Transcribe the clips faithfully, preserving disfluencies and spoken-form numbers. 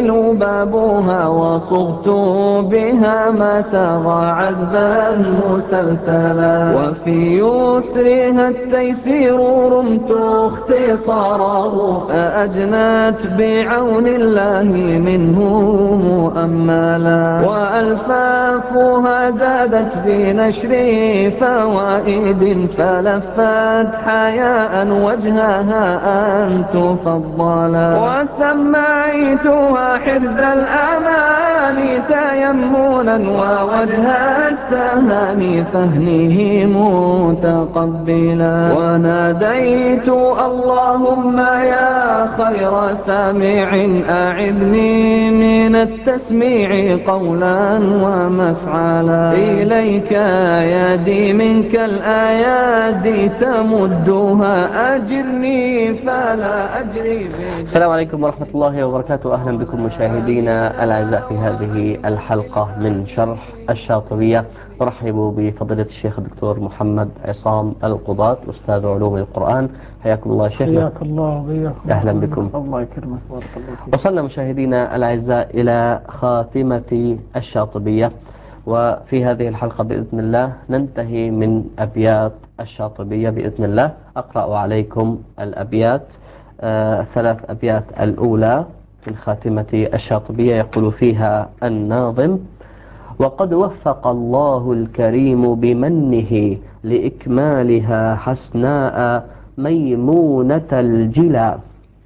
بابها وصغت بها ما ساغ عذبا مسلسلا، وفي يسرها التيسير رمت اختصاره، فأجنت بعون الله منه مؤملا، وألفافها زادت بنشر فوائد، فلفت حياء وجهها أن تفضلا، وسميتها حرز الأمان تيمنا، ووجه التهاني فهنه متقبلا، وناديت اللهم يا خير سامع أعذني من التسميع قولا ومفعلا، إليك يدي منك الآيات تمدها، أجرني فلا أجري. السلام عليكم ورحمة الله وبركاته. أهلا بكم مشاهدينا الأعزاء في هذه الحلقة من شرح الشاطبية. أرحب بفضيلة الشيخ الدكتور محمد عصام القضاة أستاذ علوم القرآن. حياكم الله شيخنا. حياك الله وبياكم. أهلا بكم. الله يكرمك بارك الله فيك. وصلنا مشاهدينا الأعزاء إلى خاتمة الشاطبية، وفي هذه الحلقة بإذن الله ننتهي من أبيات الشاطبية بإذن الله. أقرأ عليكم الأبيات آه الثلاث أبيات الأولى من خاتمة الشاطبية. يقول فيها الناظم: وقد وفق الله الكريم بمنه لإكمالها حسناء ميمونة الجلا،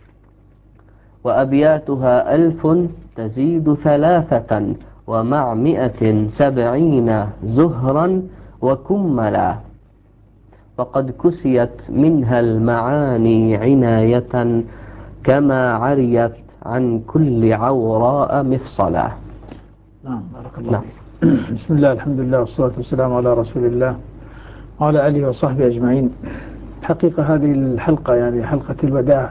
وأبياتها ألف تزيد ثلاثة ومع مئة سبعين زهرا وكملا، وقد كسيت منها المعاني عناية كما عريت عن كل عوراء مفصلا. نعم بارك الله فيك. بسم الله الحمد لله والصلاة والسلام على رسول الله وعلى آله وصحبه أجمعين. حقيقة هذه الحلقة يعني حلقة الوداع،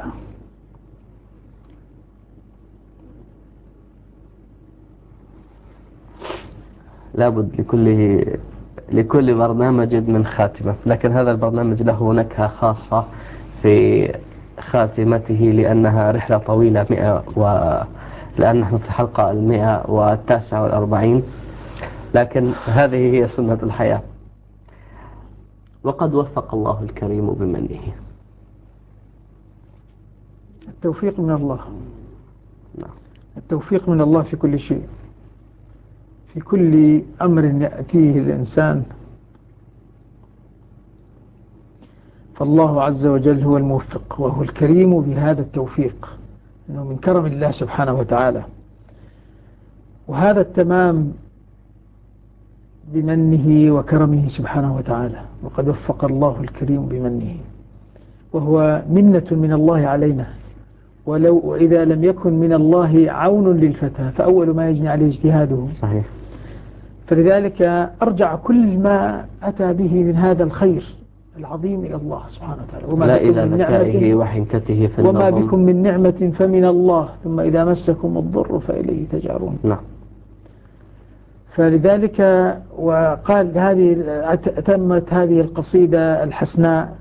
لابد لكل لكل برنامج من خاتمة، لكن هذا البرنامج له نكهة خاصة في خاتمته لأنها رحلة طويلة مئة و لأن نحن في الحلقة المئة والتاسعة والأربعين، لكن هذه هي سنة الحياة. وقد وفق الله الكريم بمنه. التوفيق من الله. التوفيق من الله في كل شيء، في كل أمر يأتيه الإنسان، فالله عز وجل هو الموفق وهو الكريم بهذا التوفيق، إنه من كرم الله سبحانه وتعالى. وهذا التمام بمنه وكرمه سبحانه وتعالى. وقد وفق الله الكريم بمنه، وهو منة من الله علينا، ولو إذا لم يكن من الله عون للفتى فأول ما يجني عليه اجتهاده. صحيح. فلذلك أرجع كل ما أتى به من هذا الخير العظيم إلى الله سبحانه وتعالى. وما لا بكم إلى من ذكائه نعمة وحنكته في وما النظم بكم من نعمة فمن الله ثم إذا مسكم الضر فإليه تجارون. نعم. فلذلك وقال هذه تمت هذه القصيدة الحسناء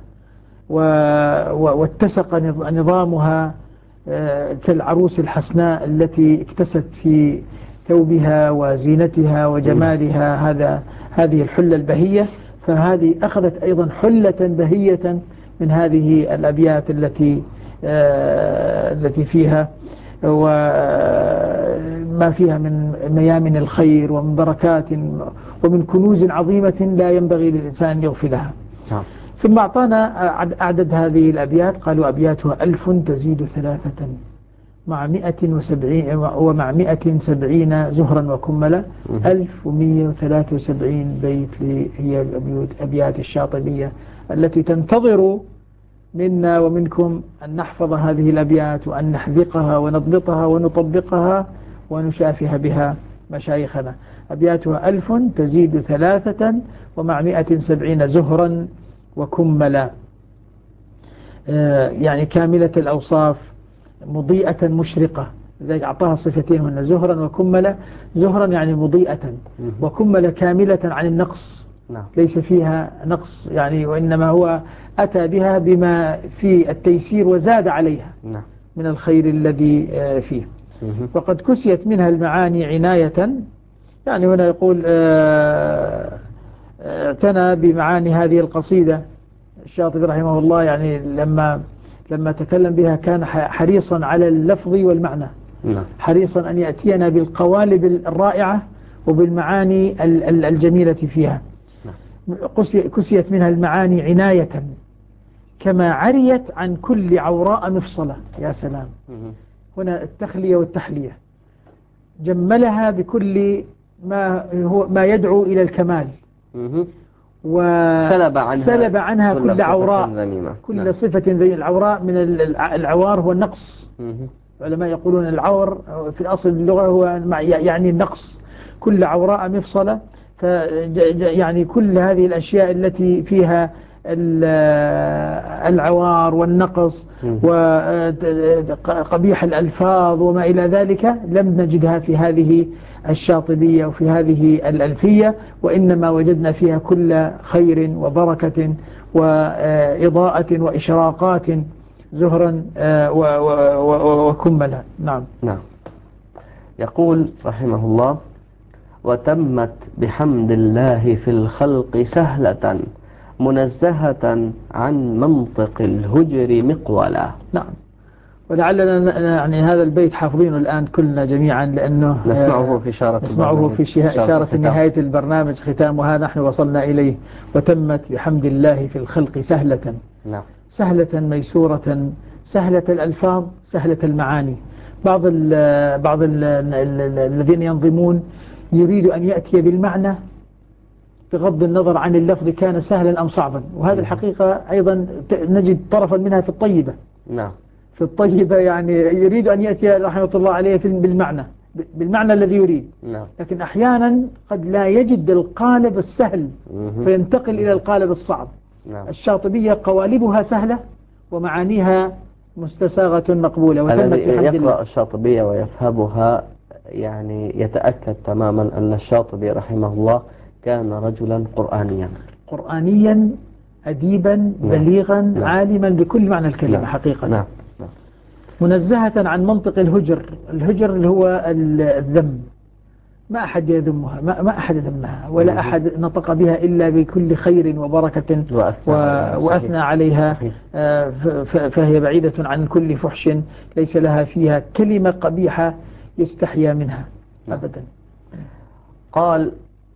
واتسق نظامها كالعروس الحسناء التي اكتست في ثوبها وزينتها وجمالها هذا هذه الحلة البهية. فهذه أخذت أيضا حلة بهية من هذه الأبيات التي التي فيها وما فيها من ميامن الخير ومن بركات ومن كنوز عظيمة لا ينبغي للإنسان أن يغفلها. ثم أعطانا أعدد هذه الأبيات، قالوا أبياتها ألف تزيد ثلاثة مع مئة وسبعين ومع مئة سبعين زهرا وكملا. ألف ومئة وثلاثة وسبعين بيت هي أبيات الشاطبية التي تنتظر منا ومنكم أن نحفظ هذه الأبيات وأن نحذقها ونضبطها ونطبقها ونشافه بها مشايخنا. أبياتها ألف تزيد ثلاثة ومع مئة سبعين زهرا وكملا، يعني كاملة الأوصاف مضيئة مشرقة. لذلك أعطاها صفتين هن زهرا وكملا. زهرا يعني مضيئة، وكملا كاملة عن النقص، ليس فيها نقص يعني، وإنما هو أتى بها بما في التيسير وزاد عليها من الخير الذي فيه. وقد كسيت منها المعاني عناية. يعني هنا يقول اعتنى بمعاني هذه القصيدة الشاطبي رحمه الله، يعني لما لما تكلم بها كان حريصا على اللفظ والمعنى، حريصا أن يأتينا بالقوالب الرائعة وبالمعاني الجميلة فيها. كسيت منها المعاني عناية كما عريت عن كل عوراء مفصلة. يا سلام، هنا التخلية والتحلية، جملها بكل ما هو ما يدعو إلى الكمال، وسلب عنها, عنها كل, كل عوراء ذميمة. كل نعم. صفة ذي العوراء من العوار هو النقص. العلماء يقولون العور في الأصل اللغة هو يعني النقص، كل عوراء مفصلة. يعني كل هذه الأشياء التي فيها العوار والنقص وقبيح الألفاظ وما إلى ذلك لم نجدها في هذه الشاطبية وفي هذه الألفية، وإنما وجدنا فيها كل خير وبركة وإضاءة وإشراقات زهرا وكملا. نعم. نعم. يقول رحمه الله: وتمت بحمد الله في الخلق سهلة منزهة عن منطق الهجر مقولا. نعم. ولعلنا يعني هذا البيت حافظينه الآن كلنا جميعا، لأنه نسمعه في إشارة نسمعه في إشارة نهاية البرنامج ختامها نحن وصلنا إليه. وتمت بحمد الله في الخلق سهلة. نعم. سهلة ميسورة، سهلة الألفاظ، سهلة المعاني. بعض ال بعض ال الذين ينظمون يريد أن يأتي بالمعنى بغض النظر عن اللفظ كان سهلا أم صعبا، وهذا الحقيقة أيضا نجد طرفا منها في الطيبة. نعم. في الطيبة يعني يريد أن يأتي رحمة الله عليه بالمعنى بالمعنى الذي يريد. نعم. لكن أحيانا قد لا يجد القالب السهل فينتقل إلى القالب الصعب. نعم. الشاطبية قوالبها سهلة ومعانيها مستساغة مقبولة. الذي يقرأ الشاطبية ويفهمها يعني يتأكد تماما أن الشاطبي رحمه الله كان رجلا قرآنيا قرآنيا أديبا. نعم. بليغا. نعم. عالما بكل معنى الكلمة. نعم. حقيقة. نعم. نعم. منزهة عن منطق الهجر. الهجر اللي هو الذم، ما أحد يذمها، ما, ما أحد ذمها ولا مم. أحد نطق بها إلا بكل خير وبركة وأثنى, وأثنى عليها. آه فهي بعيدة عن كل فحش، ليس لها فيها كلمة قبيحة يستحيا منها. نعم. أبدا. قال: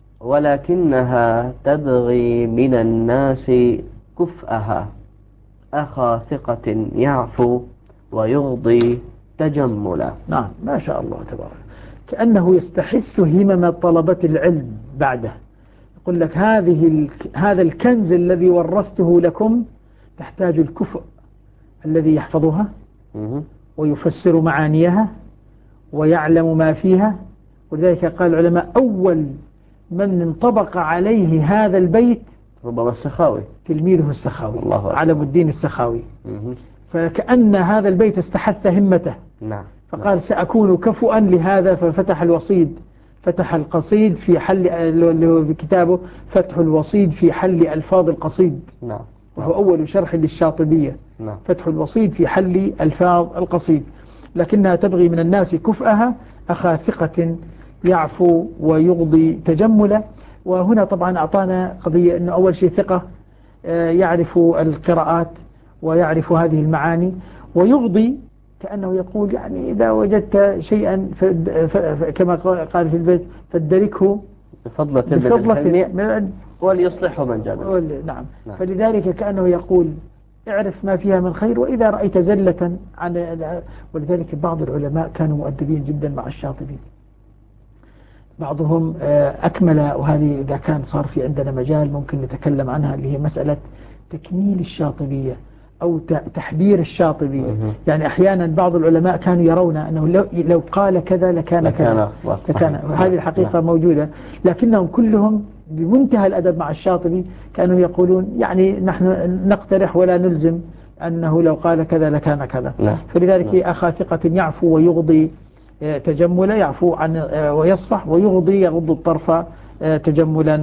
ولكنها تبغي من الناس كفءها أخا ثقة يعفو ويغضي تجملا. نعم. ما شاء الله تبارك، كأنه يستحث همم طلبة العلم بعده. يقول لك هذه هذا الكنز الذي ورثته لكم تحتاج الكفء الذي يحفظها ويفسر معانيها ويعلم ما فيها. ولذلك قال العلماء أول من انطبق عليه هذا البيت ربما السخاوي، تلميذه السخاوي علم الدين السخاوي. فكأن هذا البيت استحث همته. نعم. فقال سأكون كفؤا لهذا، ففتح الوصيد، فتح القصيد في حل اللي هو بكتابه فتح الوصيد في حل ألفاظ القصيد. نعم. وهو أول شرح للشاطبية. نعم. فتح الوصيد في حل ألفاظ القصيد. لكنها تبغي من الناس كفءها أخا ثقة يعفو ويغضي تجملا. وهنا طبعا أعطانا قضية أنه أول شيء ثقة يعرف القراءات ويعرف هذه المعاني، ويغضي كأنه يقول يعني إذا وجدت شيئا فد ف... كما قال في البيت فادركه بفضلة, بفضلة من العلم وليصلحه من جابه. نعم. نعم. فلذلك كأنه يقول اعرف ما فيها من خير وإذا رأيت زلة عن. ولذلك بعض العلماء كانوا مؤدبين جدا مع الشاطبي، بعضهم أكمل. وهذه إذا كان صار في عندنا مجال ممكن نتكلم عنها، اللي هي مسألة تكميل الشاطبية أو تحبير الشاطبية. يعني أحيانا بعض العلماء كانوا يرون أنه لو, لو قال كذا لكان كذا، لكان هذه الحقيقة موجودة. لكنهم كلهم بمنتهى الأدب مع الشاطبي كانوا يقولون يعني نحن نقترح ولا نلزم أنه لو قال كذا لكان كذا. فلذلك أخا ثقة يعفو ويغضي تجملا، يعفو عن ويصفح ويغضي يغض الطرف تجملا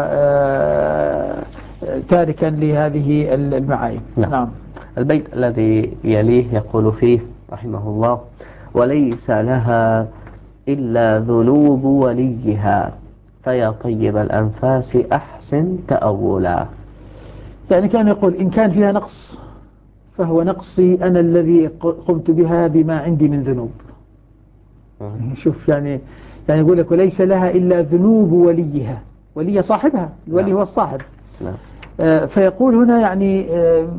وتاركا لهذه المعايب. نعم. نعم. البيت الذي يليه يقول فيه رحمه الله: وليس لها إلا ذنوب وليها فيا طيب الأنفاس أحسن تأولا. يعني كان يقول إن كان فيها نقص فهو نقصي أنا الذي قمت بها بما عندي من ذنوب. شوف يعني يعني يقول لك وليس لها إلا ذنوب وليها، ولي صاحبها، الولي هو الصاحب. آه فيقول هنا يعني آه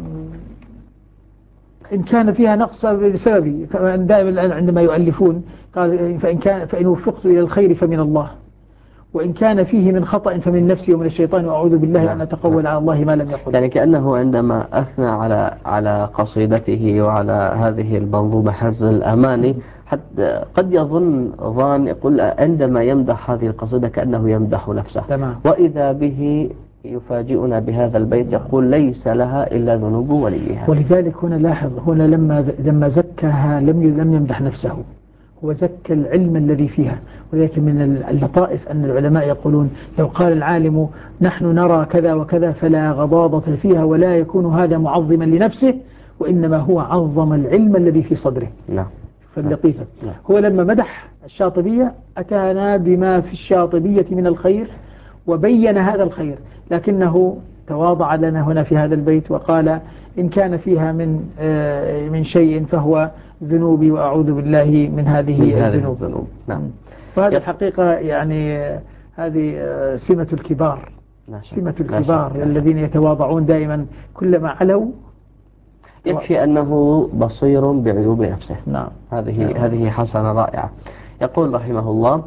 إن كان فيها نقص بسببي، دائما عندما يؤلفون قال فإن كان فإن وفقت إلى الخير فمن الله، وإن كان فيه من خطأ فمن نفسي ومن الشيطان وأعوذ بالله نعم. أن أتقول على الله ما لم يقل. يعني كأنه عندما أثنى على على قصيدته وعلى هذه المنظومة حرز الأماني حتى قد يظن ظان يقول عندما يمدح هذه القصيدة كأنه يمدح نفسه تمام. وإذا به يفاجئنا بهذا البيت يقول ليس لها إلا ذنوب وليها. ولذلك هنا لاحظ هنا لما لما زكاها لم لم يمدح نفسه، هو زكى العلم الذي فيها. ولكن من اللطائف أن العلماء يقولون لو قال العالم نحن نرى كذا وكذا فلا غضاضة فيها ولا يكون هذا معظما لنفسه، وإنما هو عظم العلم الذي في صدره. نعم. فاللطيفة نعم. هو لما مدح الشاطبية أتانا بما في الشاطبية من الخير وبين هذا الخير، لكنه تواضع لنا هنا في هذا البيت وقال إن كان فيها من من شيء فهو ذنوبي وأعوذ بالله من هذه من الذنوب. الذنوب. نعم. وهذا الحقيقة يعني هذه سمة الكبار، سمة الكبار الذين يتواضعون دائما كلما علوا. يكفي أنه بصير بعيوب نفسه. نعم. هذه نعم. هذه حسنة رائعة. يقول رحمه الله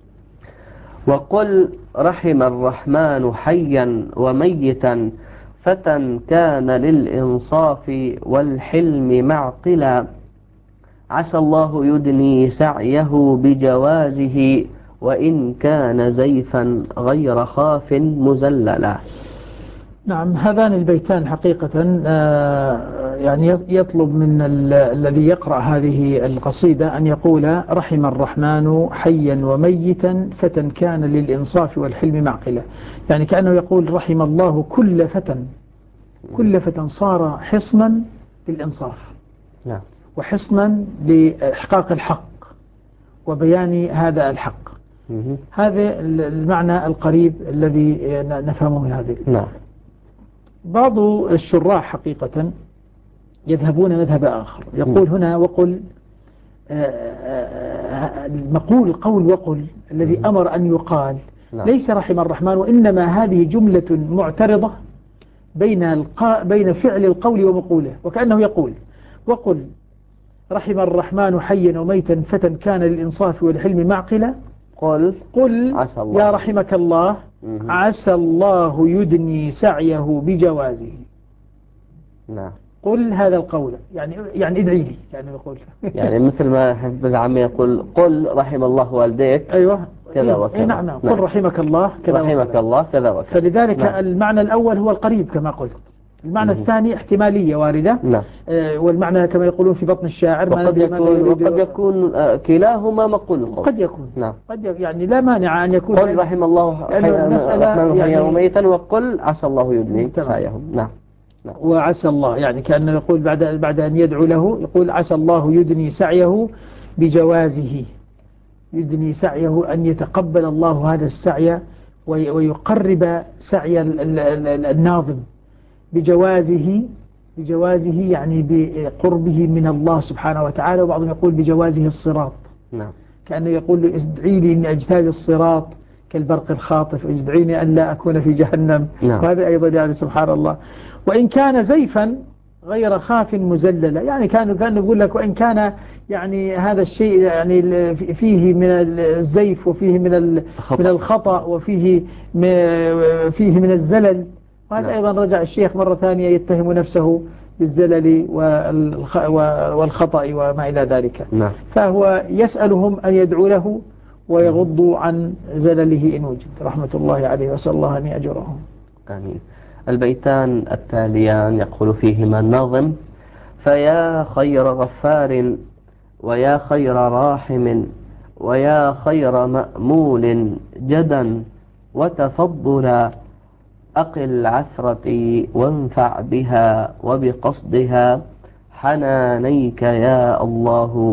وقل رحم الرحمن حيا وميتا فتى كان للإنصاف والحلم معقلا عسى الله يدني سعيه بجوازه وإن كان زيفا غير خاف مزللا. نعم. هذان البيتان حقيقة يعني يطلب من الذي يقرأ هذه القصيدة أن يقول رحم الرحمن حيا وميتا فتى كان للإنصاف والحلم معقلا. يعني كأنه يقول رحم الله كل فتى، كل فتى صار حصنا للإنصاف وحصنا لإحقاق الحق وبيان هذا الحق. هذا المعنى القريب الذي نفهمه من هذه. نعم. بعض الشراح حقيقة يذهبون مذهب آخر، يقول هنا وقل المقول قول وقل الذي أمر أن يقال ليس رحم الرحمن، وإنما هذه جملة معترضة بين الق... بين فعل القول ومقوله، وكأنه يقول وقل رحم الرحمن حيا وميتا فتى كان للإنصاف والحلم معقلا قل قل يا رحمك الله عسى الله يدني سعيه بجوازه. نعم. قل هذا القول يعني يعني ادعي لي يعني يقول يعني مثل ما حفظ العام يقول قل رحم الله والديك أيوة كذا وكذا. نعم نعم. قل رحمك الله كذا رحمك وكذا. الله كذا وكذا. فلذلك نعم. المعنى الأول هو القريب كما قلت، المعنى الثاني احتمالية واردة. نعم. آه والمعنى كما يقولون في بطن الشاعر وقد يكون, وقد يكون آه كلاهما مقول القول. قد يكون نعم. قد يعني لا مانع أن يكون قل رحم الله الرحمن حيا وميتا وقل عسى الله يدني سعيه. نعم. نعم. وعسى الله يعني كأنه يقول بعد بعد أن يدعو له يقول عسى الله يدني سعيه بجوازه، يدني سعيه أن يتقبل الله هذا السعي ويقرب سعي الناظم بجوازه، بجوازه يعني بقربه من الله سبحانه وتعالى. وبعضهم يقول بجوازه الصراط. نعم. كأنه يقول له ادعي لي أني أجتاز الصراط كالبرق الخاطف، ادعيني أن لا أكون في جهنم. نعم. وهذا أيضا يعني سبحان الله. وإن كان زيفا غير خاف مزللا، يعني كان كان يقول لك وإن كان يعني هذا الشيء يعني فيه من الزيف وفيه من من الخطأ وفيه فيه من الزلل. وهذا نعم. أيضا رجع الشيخ مرة ثانية يتهم نفسه بالزلل والخطأ وما إلى ذلك. نعم. فهو يسألهم أن يدعو له ويغضوا عن زلله إن وجد رحمة الله عليه، وسأل الله أن يأجرهم. آمين. البيتان التاليان يقول فيهما الناظم فيا خير غفار ويا خير راحم ويا خير مأمول جدا وتفضلا أقل عثرتي وانفع بها وبقصدها حنانيك يا الله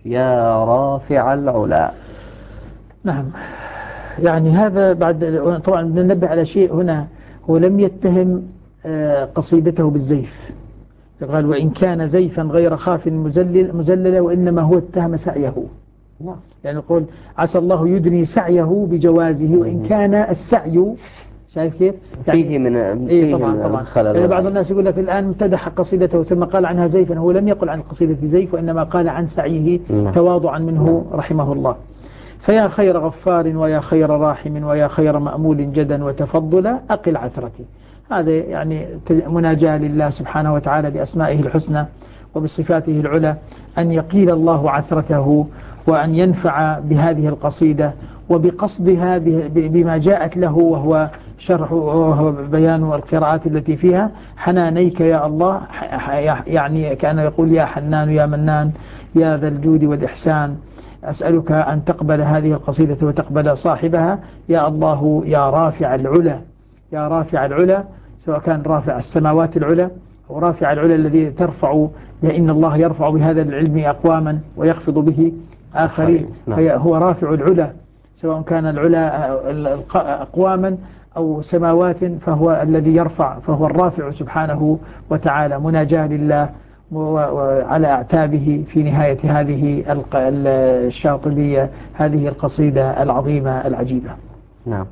يا رافع العلا. نعم، يعني هذا بعد طبعا ننبه على شيء هنا، هو لم يتهم قصيدته بالزيف، قال وإن كان زيفا غير خاف مزلل مزللا، وإنما هو اتهم سعيه، يعني يقول عسى الله يدني سعيه بجوازه، وإن كان السعي شايف كيف يعني فيه من إيه طبعا من طبعا يعني بعض الناس يقول لك الآن امتدح قصيدته ثم قال عنها زيفا، هو لم يقل عن قصيدة زيف، وإنما قال عن سعيه تواضعا منه رحمه الله. فيا خير غفار ويا خير راحم ويا خير مأمول جدا وتفضلا أقل عثرتي. هذا يعني مناجاة لله سبحانه وتعالى بأسمائه الحسنى وبصفاته العلى، أن يقيل الله عثرته، وأن ينفع بهذه القصيدة وبقصدها بما جاءت له، وهو شرح وهو بيان القراءات التي فيها. حنانيك يا الله، يعني كأنه يقول يا حنان يا منان يا ذا الجود والإحسان، أسألك أن تقبل هذه القصيدة وتقبل صاحبها يا الله يا رافع العلا، يا رافع العلا، سواء كان رافع السماوات العلا أو رافع العلا الذي ترفع، لأن الله يرفع بهذا العلم أقواما ويخفض به آخرين، فهو رافع العلا، سواء كان العلا أقواما أو سماوات، فهو الذي يرفع، فهو الرافع سبحانه وتعالى. مناجاة لله وعلى أعتابه في نهاية هذه الشاطبية، هذه القصيدة العظيمة العجيبة. نعم.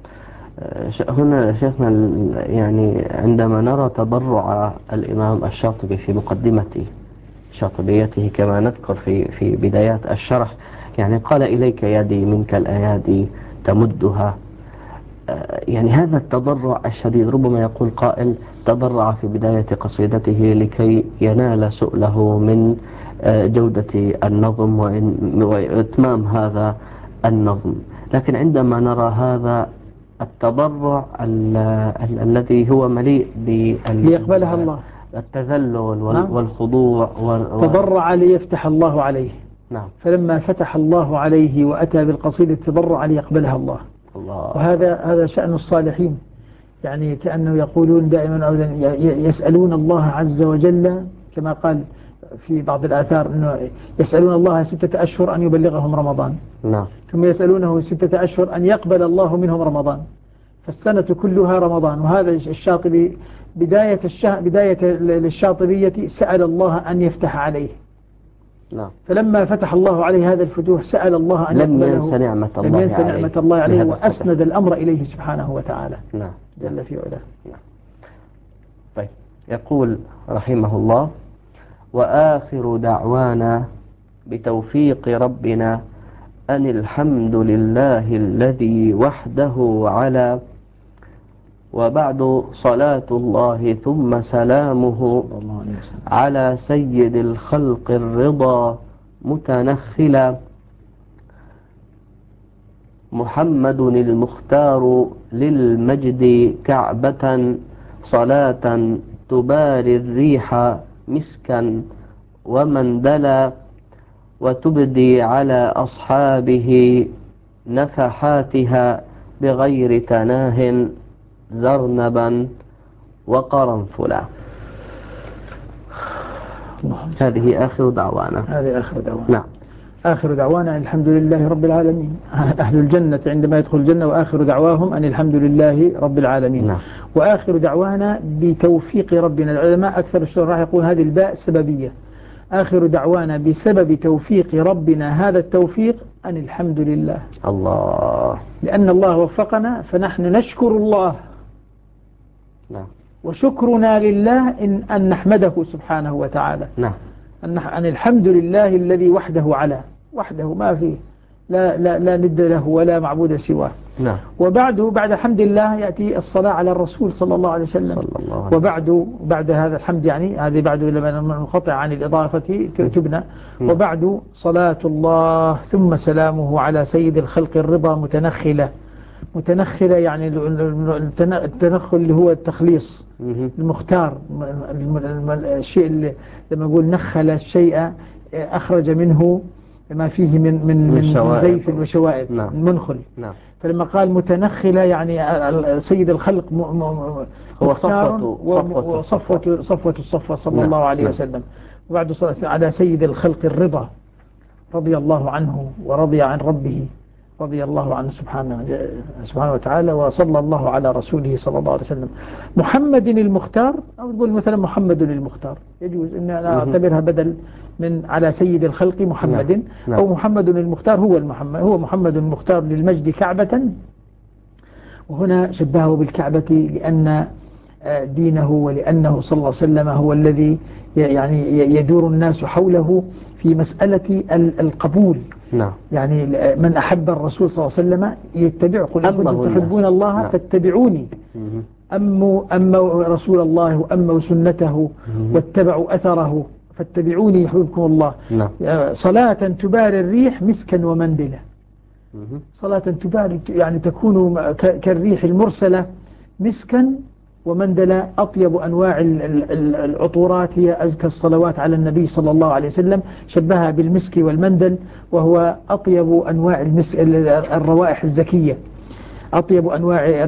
هنا شيخنا يعني عندما نرى تضرع الإمام الشاطبي في مقدمته شاطبيته كما نذكر في في بدايات الشرح، يعني قال إليك يدي منك الأيادي تمدها، يعني هذا التضرع الشديد، ربما يقول قائل تضرع في بداية قصيدته لكي ينال سؤله من جودة النظم وإتمام هذا النظم، لكن عندما نرى هذا التضرع الذي هو مليء ليقبلها الله، التذلل والخضوع، تضرع ليفتح الله عليه. نعم. فلما فتح الله عليه وأتى بالقصيدة تضرع ليقبلها الله. الله. وهذا هذا شأن الصالحين، يعني كأنه يقولون دائما أبدا يسألون الله عز وجل، كما قال في بعض الآثار أنه يسألون الله ستة أشهر أن يبلغهم رمضان. نعم. ثم يسألونه ستة أشهر أن يقبل الله منهم رمضان، فالسنة كلها رمضان. وهذا الشاطبي بداية الشه... بداية للشاطبية سأل الله أن يفتح عليه. نعم. فلما فتح الله عليه هذا الفتوح سأل الله أن لم يقبله، ينسى نعمة الله لم ينسى عليه, نعمة الله عليه وأسند الأمر إليه سبحانه وتعالى. نعم. جل في علاه. نعم. طيب، يقول رحمه الله: وآخر دعوانا بتوفيق ربنا أن الحمد لله الذي وحده على، وبعد صلاة الله ثم سلامه على سيد الخلق الرضا متنخلا، محمد المختار للمجد كعبة، صلاة تباري الريح مسكا ومندلا، وتبدي على أصحابه نفحاتها بغير تناه زرنبا وقرنفلا. هذه آخر دعوانا. هذه آخر دعوانا. نعم. آخر دعوانا الحمد لله رب العالمين. أهل الجنة عندما يدخل الجنة وآخر دعواهم أن الحمد لله رب العالمين. نعم. وآخر دعوانا بتوفيق ربنا. العلماء أكثر الشراح يقول هذه الباء سببية، آخر دعوانا بسبب توفيق ربنا، هذا التوفيق أن الحمد لله. الله. لأن الله وفقنا فنحن نشكر الله. نعم. وشكرنا لله إن, أن نحمده سبحانه وتعالى. نعم. أن, أن الحمد لله الذي وحده على، وحده ما فيه لا, لا, لا ند له ولا معبود سواه. نعم. وبعده بعد حمد الله يأتي الصلاة على الرسول صلى الله عليه وسلم. صلى الله عليه. وبعد بعد هذا الحمد، يعني هذه بعد لما ننقطع عن الإضافة تبنى. وبعد صلاة الله ثم سلامه على سيد الخلق الرضا متنخلة. متنخلة يعني التنخل اللي هو التخليص المختار، الشيء اللي لما يقول نخل الشيء أخرج منه ما فيه من من من زيف وشوائب. نعم. منخل. نعم. فلما قال متنخلة يعني سيد الخلق مختار وصفوة صفوة الصفوة صلى الله عليه وسلم. وبعد صلاة على سيد الخلق الرضا، رضي الله عنه ورضي عن ربه رضي الله عنه سبحانه سبحانه وتعالى، وصلى الله على رسوله صلى الله عليه وسلم. محمد المختار، أو تقول مثلا محمد المختار، يجوز أن أنا أعتبرها بدل من على سيد الخلق محمد، أو محمد المختار هو المحمد هو محمد المختار للمجد كعبة. وهنا شبهه بالكعبة لأن دينه ولأنه صلى الله عليه وسلم هو الذي يعني يدور الناس حوله في مسألة القبول. نعم. يعني من أحب الرسول صلى الله عليه وسلم يتبع، قل إن كنتم تحبون الله نعم. فاتبعوني. أموا أموا رسول الله وأموا سنته واتبعوا أثره فاتبعوني يحببكم الله. نعم. صلاة تباري الريح مسكا ومندلة. صلاة تباري يعني تكون كالريح المرسلة مسكا ومندلة. أطيب أنواع العطورات هي أزكى الصلوات على النبي صلى الله عليه وسلم، شبهها بالمسك والمندل، وهو أطيب أنواع المسك الروائح الزكية، أطيب أنواع.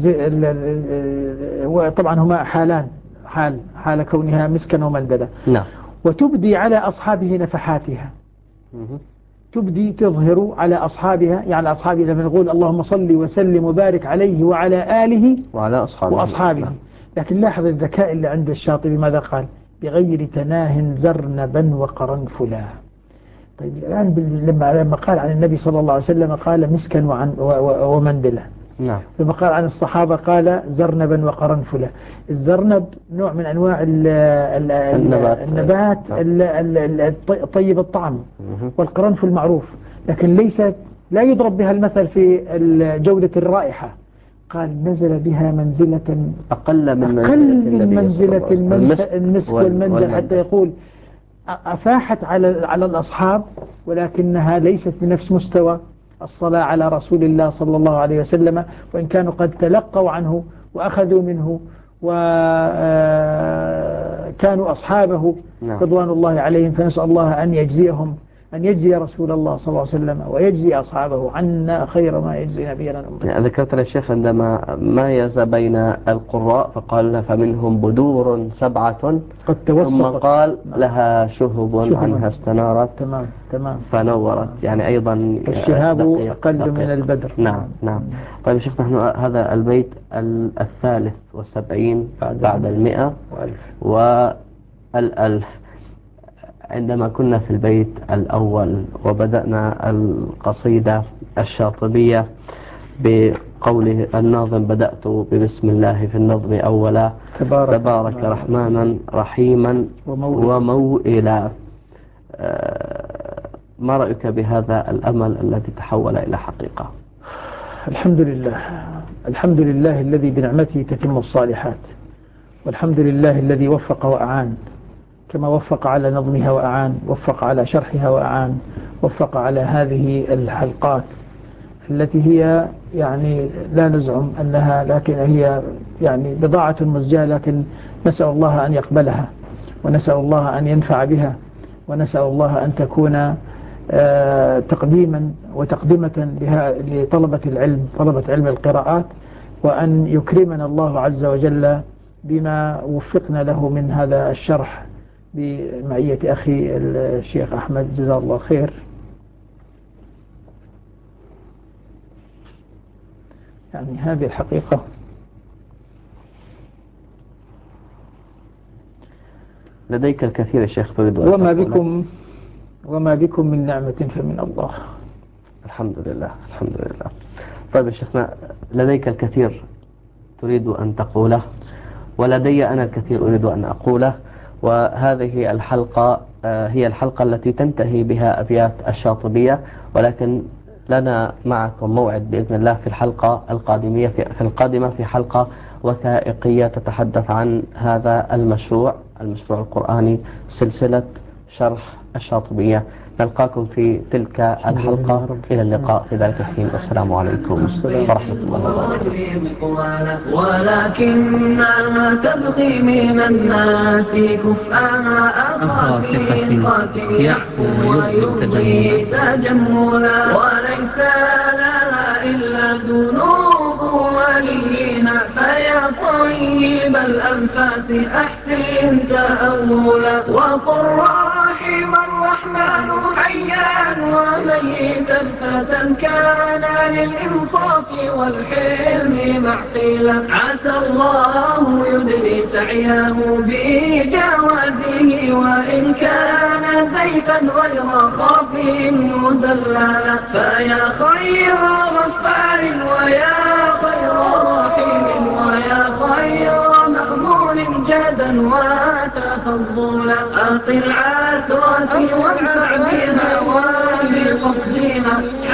طبعا هما حالان، حال حال كونها مسكا ومندلة. نعم. وتبدي على أصحابه نفحاتها، تبدي تظهر على أصحابها، يعني أصحابه لما نقول اللهم صل وسلم وبارك عليه وعلى آله وعلى أصحابه, وأصحابه. نعم. لكن لاحظ الذكاء اللي عند الشاطبي، ماذا قال؟ بغير تناه زرنبا وقرنفلا. طيب الآن لما لما قال عن النبي صلى الله عليه وسلم قال مسكا وعن ومندلة. نعم. لما قال عن الصحابة قال زرنبا وقرنفلا. الزرنب نوع من أنواع ال ال النبات, النبات الطيب الطعم، والقرنفل معروف، لكن ليس لا يضرب بها المثل في جودة الرائحة. قال نزل بها منزلة أقل من أقل من منزلة المسك والمندل، حتى يقول أفاحت على على الأصحاب، ولكنها ليست بنفس مستوى الصلاة على رسول الله صلى الله عليه وسلم، وإن كانوا قد تلقوا عنه وأخذوا منه وكانوا أصحابه رضوان الله عليهم. فنسأل الله أن يجزيهم، أن يجزي رسول الله صلى الله عليه وسلم ويجزي أصحابه عنا خير ما يجزي نبينا. يعني ذكرت الشيخ عندما مايز بين القراء فقال فمنهم بدور سبعة قد توسطت، ثم قال لها شهب, شهب عنها استنارت تمام تمام فنورت. يعني أيضا الشهاب أقل دقيق. من البدر. نعم نعم. طيب يا شيخ، نحن هذا البيت الثالث والسبعين بعد, بعد المئة والألف. عندما كنا في البيت الأول وبدأنا القصيدة الشاطبية بقوله الناظم بدأت ببسم الله في النظم أولا تبارك, تبارك رحمانا رحيما وموئلا. ما رأيك بهذا الأمل الذي تحول إلى حقيقة؟ الحمد لله، الحمد لله الذي بنعمته تتم الصالحات، والحمد لله الذي وفق وأعان، كما وفق على نظمها وأعان، وفق على شرحها وأعان، وفق على هذه الحلقات التي هي يعني لا نزعم أنها، لكن هي يعني بضاعة مزجاة، لكن نسأل الله أن يقبلها، ونسأل الله أن ينفع بها، ونسأل الله أن تكون تقديما وتقدمة لطلبة العلم، طلبة علم القراءات، وأن يكرمنا الله عز وجل بما وفقنا له من هذا الشرح بمعية أخي الشيخ أحمد جزاه الله خير. يعني هذه الحقيقة. لديك الكثير يا شيخ تريد أن وما بكم وما بكم من نعمة فمن الله. الحمد لله الحمد لله. طيب يا شيخنا، لديك الكثير تريد أن تقوله، ولدي أنا الكثير أريد أن أقوله، وهذه الحلقة هي الحلقة التي تنتهي بها أبيات الشاطبية، ولكن لنا معكم موعد بإذن الله في الحلقة القادمة في القادمة في حلقة وثائقية تتحدث عن هذا المشروع المشروع القرآني، سلسلة شرح الشاطبية. نلقاكم في تلك الحلقة، إلى اللقاء في ذلك الحين، والسلام عليكم ورحمة الله وبركاته. ولكنها تبغي من الناس كفءها أخا ثقة يعفو ويرضي تجملا، وليس لها إلا ذنوب وليها فيا طيب الأنفاس أحسن تأولا وقل رحم الرحمن حيا وميتا فتى كان للإنصاف والحلم معقلا عسى الله يدري سعيه بجوازه وإن كان زيفا غير خاف مزللا فيا خير غفار ويا خير رحيم ويا خير مأمون جدا وتفضلا أقل عثرة وانفع بها وبقصدها